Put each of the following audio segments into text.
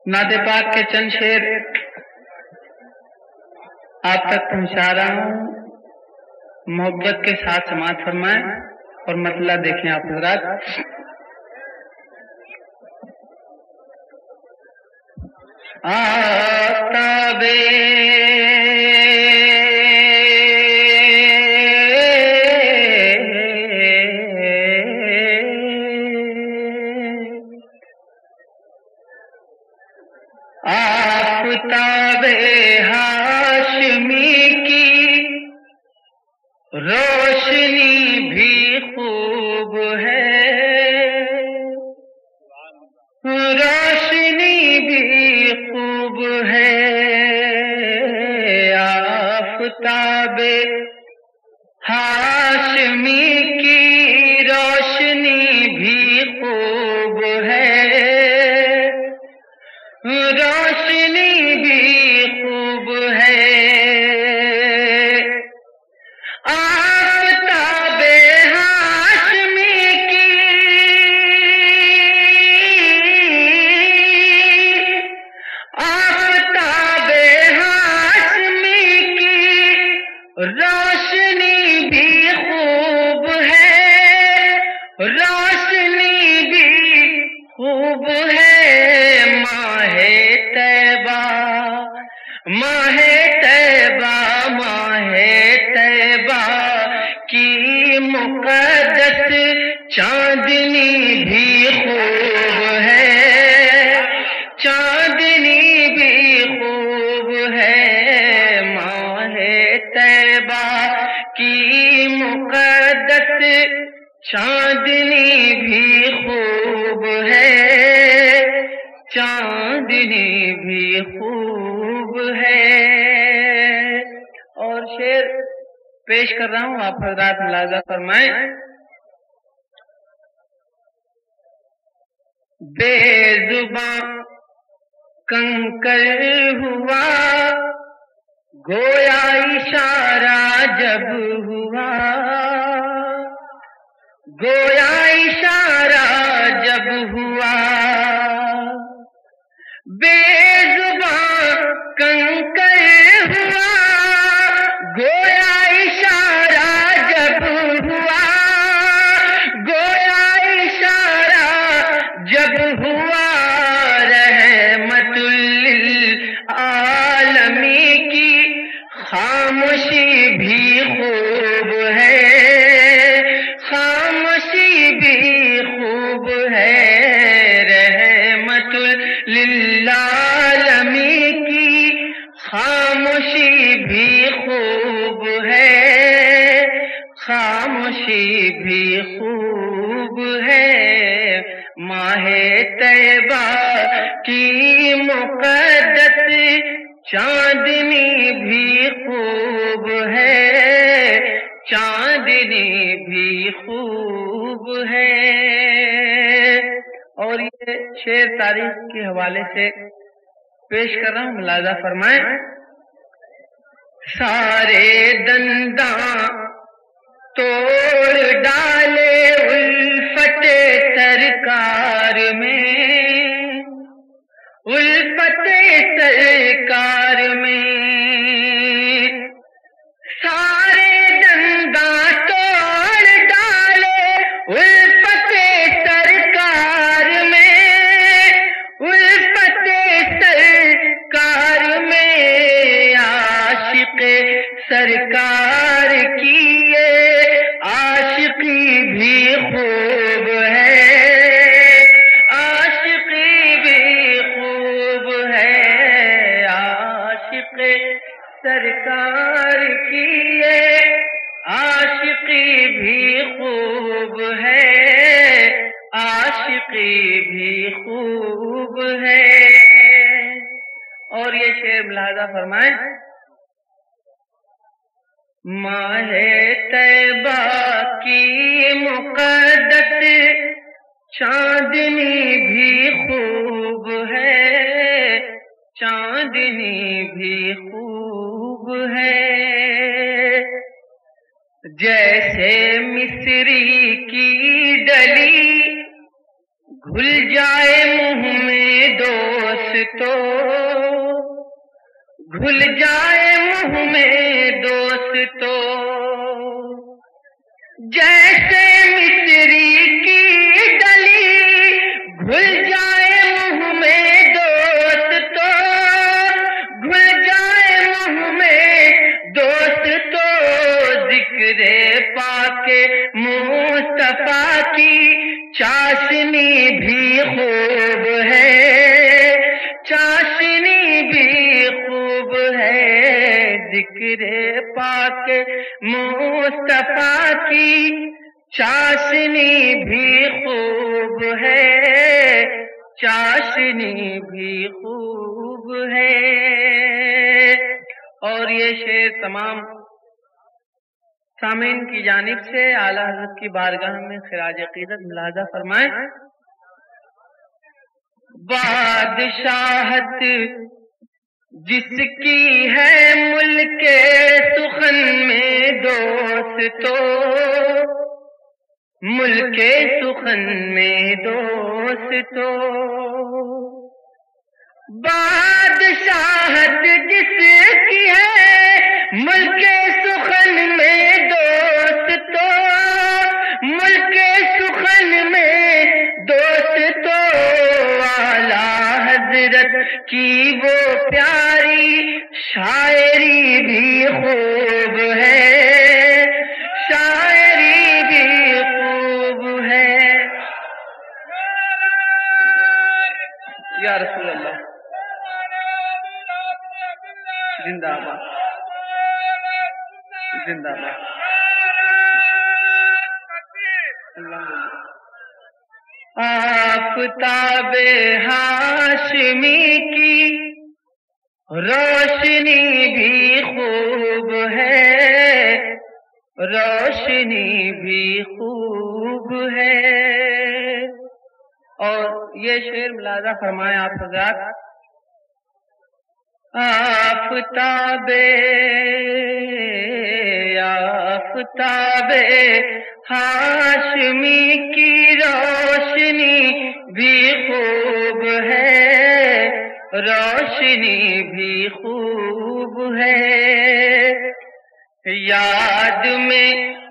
नाते पाक के चंद शेर आप तक पहुंचा रहा हूं। मोहब्बत के साथ समाअत फरमाएं और मतला देखें आप हज़रात। आताबे आफ़ताबे हाशमी की रोशनी भी खूब है, रोशनी भी खूब है। आफ़ताबे हाशमी की रोशनी भी खूब है, रोशनी भी खूब है। आफ़ताबे हाशमी की, आफ़ताबे हाशमी की रोशनी भी खूब है, रोशनी भी खूब है। माहे तैबा, माहे तैबा, माहे तैबा की मुक़द्दस चांदनी भी खूब है, चांदनी भी खूब है। माहे तैबा की मुक़द्दस चांदनी भी खूब है, चांदनी भी खूब है। और शेर पेश कर रहा हूं, आप हज़रात मुलाज़ा फरमाएं। बेज़ुबां कंकर हुआ, गोया इशारा जब हुआ, गोया इशारा जब हुआ। बेज़ुबां कंकर हुआ, गोया इशारा जब हुआ, गोया इशारा जब हुआ। रहमतुल लिल आलमी की खामोशी भी खूब है, खामोशी भी खूब है। रहमतुल लिल आलमी की खामोशी भी खूब है, खामोशी भी खूब है। माहे तैबा की मुक़द्दस चांदनी भी खूब है, चांदनी भी खूब है। और ये शेर तारीख के हवाले से पेश कर रहा हूं, मुलाज़ा फरमाएं। सारे दंदा तोड़ डाले उल्फते सरकार में, उल्फते सरकार में। सारे दंदा तोड़ डाले उल्फते सरकार में, उल्फते सरकार में। आशिक़े सरकार की ये आशिकी भी खूब है, आशिकी भी खूब है। आशिक़े सरकार की ये आशिकी भी खूब है, आशिकी भी खूब है। और ये शेर मुलाज़ा फरमाएं। माहे तैबा की मुक़द्दस चांदनी भी खूब है, चांदनी भी खूब है। जैसे मिस्री की डली گھل جائے منہ میں دوستو، گھل جائے منہ میں دوستو، جیسے مصری کی ڈلی گھل جائے منہ میں دوستو، گھل جائے منہ میں دوستو، ذکر پاک مصطفیٰ کی چاشنی بھی خوب ہے، چاشنی بھی خوب ہے، ذکر پاک مصطفیٰ کی چاشنی بھی خوب ہے، چاشنی بھی خوب ہے۔ اور یہ شعر تمام سامعین کی جانب سے اعلیٰ حضرت کی بارگاہ میں خراج عقیدت ملاحظہ فرمائیں۔ بادشاہت جس کی ہے ملک سخن میں دوستو، ملک سخن میں دوستو، بادشاہت جس کی ہے ملک سخن میں دوستو، ملک سخن میں دوستو، اعلیٰ حضرت کی وہ پیاری شاعری بھی خوب ہے، شاعری بھی خوب ہے۔ یا رسول اللہ زندہ باد، زندہ باد۔ آفتاب ہاشمی کی روشنی بھی خوب ہے، روشنی بھی خوب ہے۔ اور یہ شعر ملاحظہ فرمائیں آپ حضرات، آفتاب آفتاب ہاشمی کی روشنی بھی خوب ہے، روشنی بھی خوب ہے، یاد میں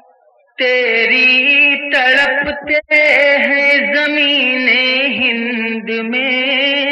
تیری تڑپتے ہیں زمین ہند میں،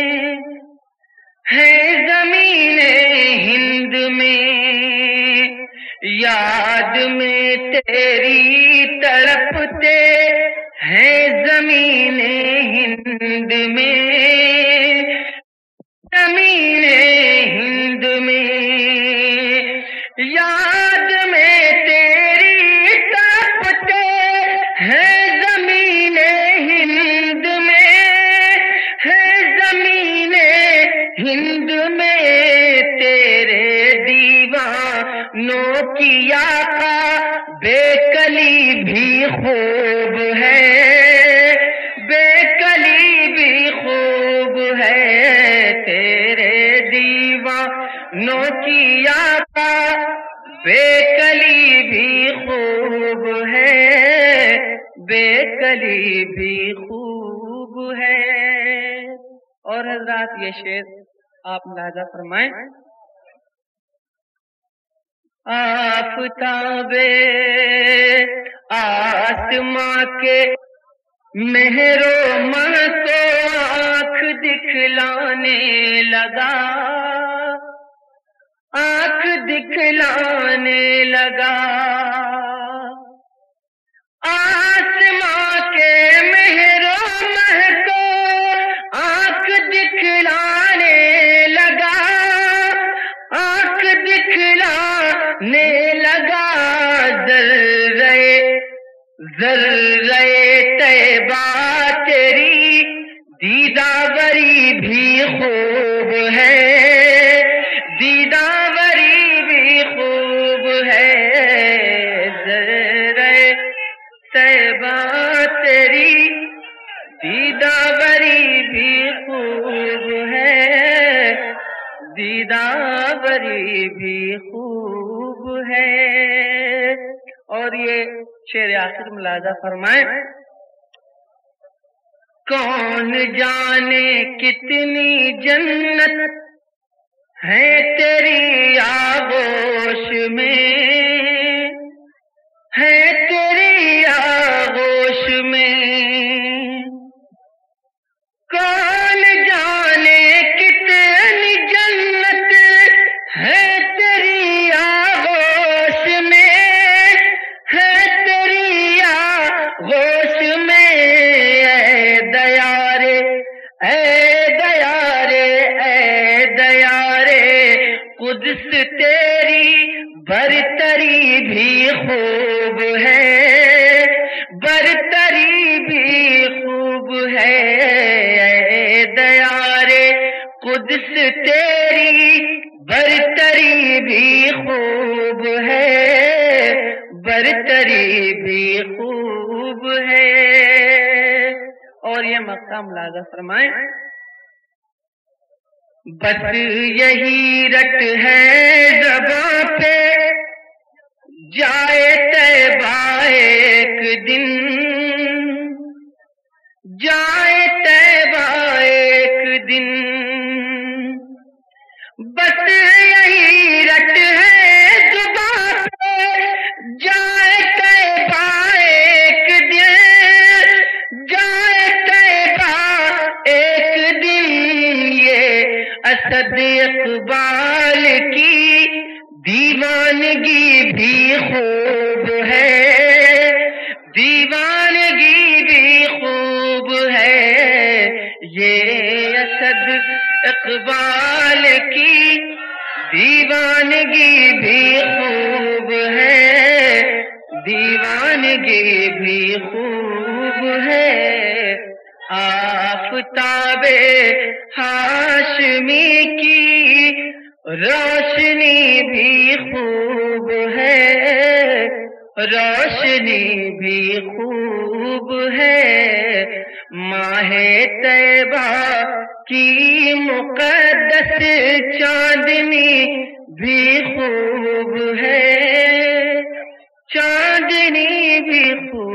ہے زمین ہند میں، یاد میں تیری تڑپتے ہیں زمین ہند میں، زمین ہند میں، یاد میں تیری تڑپتے ہیں زمین ہند میں، ہے زمین ہند میں، تیرے دیوانوں کی آقا بے کلی بھی خوب ہے، بے کلی بھی خوب ہے، تیرے دیوانوں کی آقا بے کلی بھی خوب ہے، بے کلی بھی خوب ہے۔ اور حضرات یہ شعر آپ ملاحظہ فرمائیں، آفتاب آسماں کے مہر و مہ کو آنکھ دکھلانے لگا، آنکھ دکھلانے لگا، آسماں کے مہر و مہ کو آنکھ دکھلانے لگا، آنکھ دکھلانے لگا، ذرے طیبہ تیری دیداوری بھی خوب ہے، دیداوری بھی خوب ہے، ذرے طیبہ تیری دیداوری بھی خوب ہے، دیداوری بھی خوب ہے۔ اور یہ شعر آخر ملاحظہ فرمائیں، کون جانے کتنی جنت ہے تیری آغوش میں، ہے تیری آغوش میں، کون جانے کتنی جنت ہے تیری آغوش میں، ہے تیری آغوش میں، اے دیارے اے دیارے اے دیارے قدس تیری برتری بھی خوب ہے، برتری بھی خوب ہے، اے دیارے قدس تیری برتری بھی خوب ہے، برتری بھی خوب ہے۔ اور یہ مقام ملاحظہ فرمائیں، بس یہی رٹ ہے زباں پہ جائے طیبہ ایک دن، جائے طیبہ ایک دن، بس یہی رٹ ہے زباں پہ جائے طیبہ ایک دن، جائے طیبہ ایک دن، یہ اسد اقبال کی دیوانگی بھی خوب ہے، دیوانگی بھی خوب ہے، یہ اسد اقبال کی دیوانگی بھی خوب ہے، دیوانگی بھی خوب ہے۔ آفتاب ہاشمی کی روشنی بھی خوب ہے، روشنی بھی خوب ہے، ماہ طیبہ کی مقدس چاندنی بھی خوب ہے، چاندنی بھی خوب